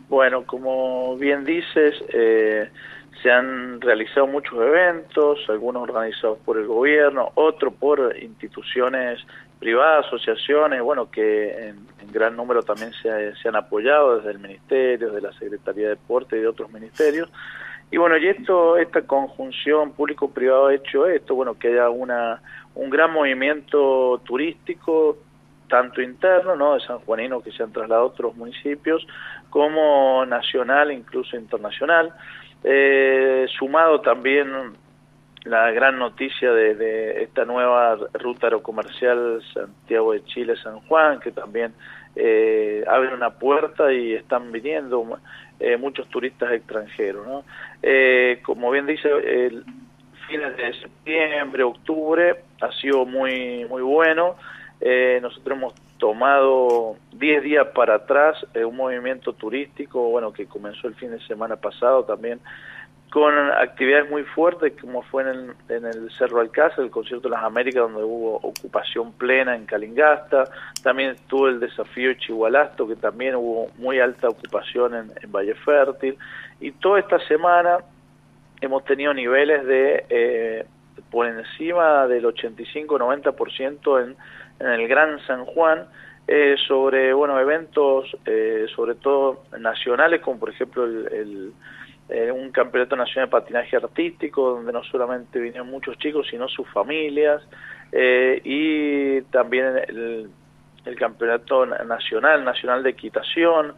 Bueno, como bien dices, se han realizado muchos eventos, algunos organizados por el gobierno, otros por instituciones privadas, asociaciones, bueno, que en gran número también se han apoyado desde el Ministerio, desde la Secretaría de Deporte y de otros ministerios. Y bueno, y esta conjunción público-privado ha hecho esto, bueno, que haya un gran movimiento turístico, tanto interno, ¿no?, de sanjuaninos que se han trasladado a otros municipios, como nacional, incluso internacional, sumado también la gran noticia de esta nueva ruta aerocomercial Santiago de Chile-San Juan, que también abre una puerta y están viniendo muchos turistas extranjeros, ¿no? Como bien dice, el fines de septiembre, octubre ha sido muy bueno. Nosotros hemos tomado 10 días para atrás un movimiento turístico, bueno, que comenzó el fin de semana pasado también, con actividades muy fuertes, como fue en el Cerro Alcázar, el Concierto de las Américas, donde hubo ocupación plena en Calingasta. También estuvo el desafío Chihualasto, que también hubo muy alta ocupación en Valle Fértil. Y toda esta semana hemos tenido niveles de por encima del 85-90% en el Gran San Juan, sobre eventos sobre todo nacionales, como por ejemplo un campeonato nacional de patinaje artístico, donde no solamente vinieron muchos chicos, sino sus familias, y también el campeonato nacional de equitación,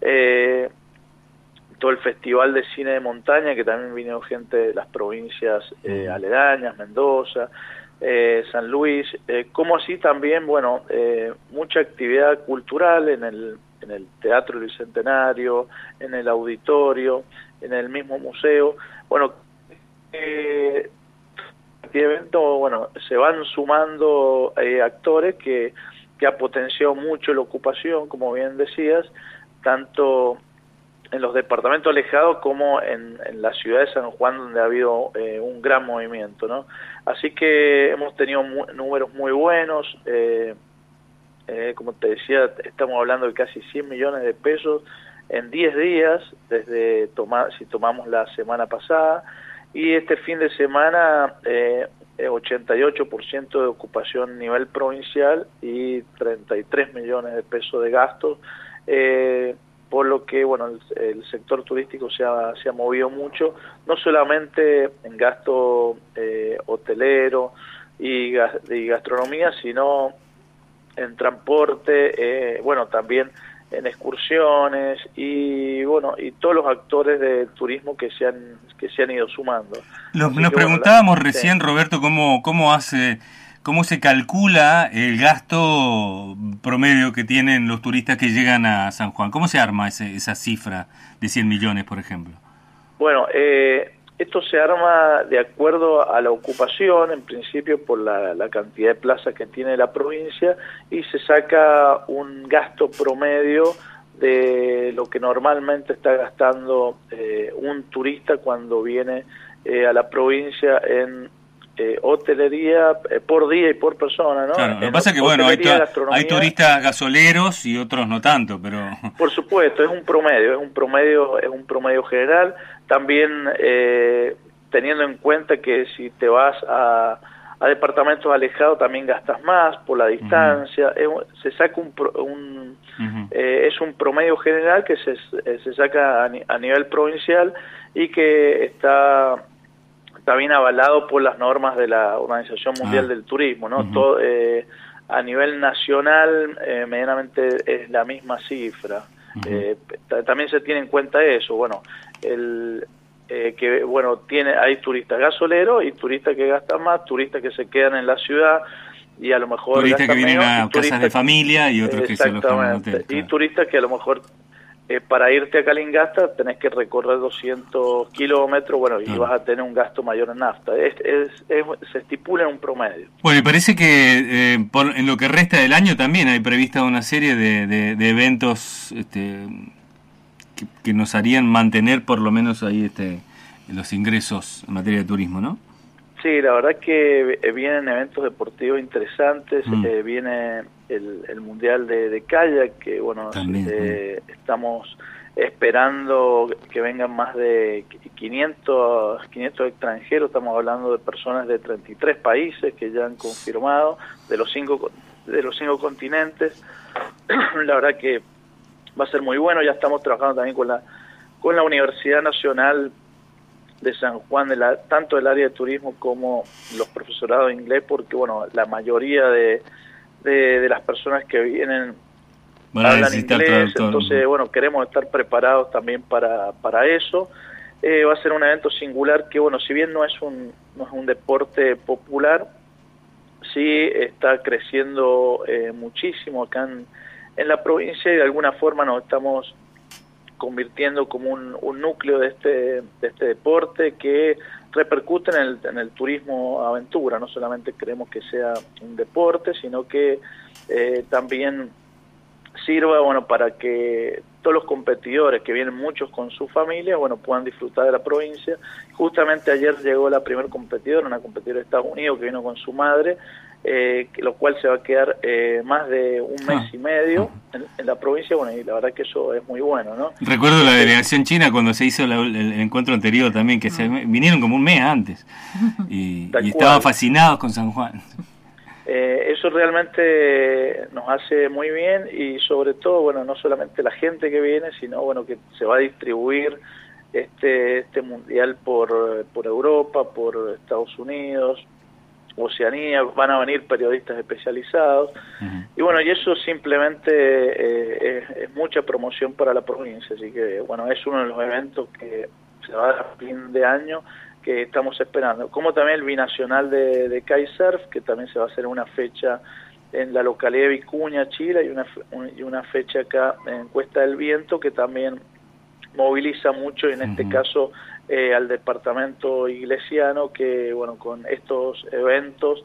todo el festival de cine de montaña, que también vino gente de las provincias aledañas, Mendoza, San Luis, como así también, mucha actividad cultural en el Teatro Bicentenario, en el auditorio, en el mismo museo. Este evento, se van sumando actores que ha potenciado mucho la ocupación, como bien decías, tanto en los departamentos alejados como en la ciudad de San Juan, donde ha habido un gran movimiento, ¿no? Así que hemos tenido números muy buenos. Como te decía, estamos hablando de casi 100 millones de pesos en 10 días, si tomamos la semana pasada, y este fin de semana 88% de ocupación a nivel provincial y 33 millones de pesos de gastos, por lo que el sector turístico se ha movido mucho, no solamente en gasto hotelero y gastronomía, sino en transporte, también en excursiones y todos los actores de turismo que se han ido sumando. Nos preguntábamos recién, Roberto, cómo se calcula el gasto promedio que tienen los turistas que llegan a San Juan. ¿Cómo se arma esa cifra de 100 millones, por ejemplo? Esto se arma de acuerdo a la ocupación, en principio por la cantidad de plazas que tiene la provincia, y se saca un gasto promedio de lo que normalmente está gastando un turista cuando viene a la provincia en hotelería por día y por persona, ¿no? Claro, lo que pasa es que hay turistas gasoleros y otros no tanto, pero por supuesto, es un promedio general. También teniendo en cuenta que si te vas a departamentos alejados también gastas más por la distancia. Se saca es un promedio general que se saca a nivel provincial y que está bien avalado por las normas de la Organización Mundial del Turismo, ¿no? Todo, a nivel nacional medianamente es la misma cifra. También se tiene en cuenta eso, hay turistas gasoleros y turistas que gastan más, turistas que se quedan en la ciudad y a lo mejor turistas que vienen menos, a casas de familia y otros que se alojan en hotel, y turistas que a lo mejor para irte a Calingasta tenés que recorrer 200 kilómetros, y vas a tener un gasto mayor en nafta. Se estipula un promedio. Bueno, y parece que en lo que resta del año también hay prevista una serie de eventos que nos harían mantener por lo menos ahí los ingresos en materia de turismo, ¿no? Sí, la verdad que vienen eventos deportivos interesantes, viene el Mundial de Kayak, que estamos esperando que vengan más de 500 extranjeros. Estamos hablando de personas de 33 países que ya han confirmado, de los cinco continentes. La verdad que va a ser muy bueno. Ya estamos trabajando también con la Universidad Nacional de San Juan, tanto del área de turismo como los profesorados de inglés, porque bueno, la mayoría de las personas que vienen hablan inglés, entonces bueno, queremos estar preparados también para eso. Va a ser un evento singular que bueno, si bien no es un deporte popular, sí está creciendo muchísimo acá en la provincia, y de alguna forma nos estamos convirtiendo como un núcleo de este deporte que repercute en el turismo aventura. No solamente queremos que sea un deporte, sino que también sirva bueno para que todos los competidores, que vienen muchos con su familia, bueno, puedan disfrutar de la provincia. Justamente ayer llegó la primer competidora, una competidora de Estados Unidos que vino con su madre, lo cual se va a quedar más de un mes y medio en la provincia. Bueno, y la verdad que eso es muy bueno, ¿no? Recuerdo la delegación china cuando se hizo el encuentro anterior también, que vinieron como un mes antes y estaban fascinados con San Juan. Eso realmente nos hace muy bien, y sobre todo, bueno, no solamente la gente que viene, sino bueno, que se va a distribuir este mundial por Europa, por Estados Unidos, Oceanía. Van a venir periodistas especializados, y bueno, y eso simplemente es mucha promoción para la provincia. Así que bueno, es uno de los eventos que se va a dar a fin de año, que estamos esperando, como también el binacional de kitesurf, que también se va a hacer una fecha en la localidad de Vicuña, Chile, y una fecha acá en Cuesta del Viento, que también moviliza mucho, y en este caso al departamento iglesiano, que bueno, con estos eventos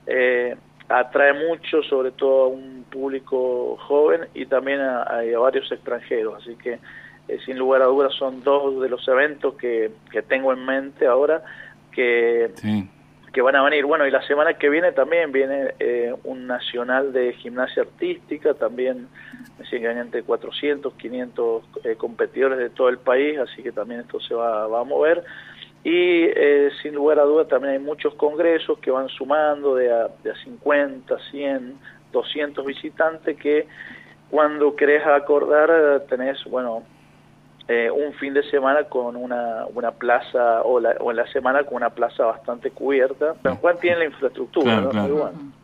atrae mucho, sobre todo a un público joven, y también a varios extranjeros. Así que sin lugar a dudas son dos de los eventos que tengo en mente ahora que van a venir. Bueno, y la semana que viene también viene un nacional de gimnasia artística, también me siguen que entre 400, 500 competidores de todo el país, así que también esto se va a mover. Y sin lugar a dudas también hay muchos congresos que van sumando de a 50, 100, 200 visitantes, que cuando querés acordar tenés, bueno, un fin de semana con una plaza, o en la semana con una plaza bastante cubierta. San Juan tiene la infraestructura, claro, ¿no? Claro. Muy bueno.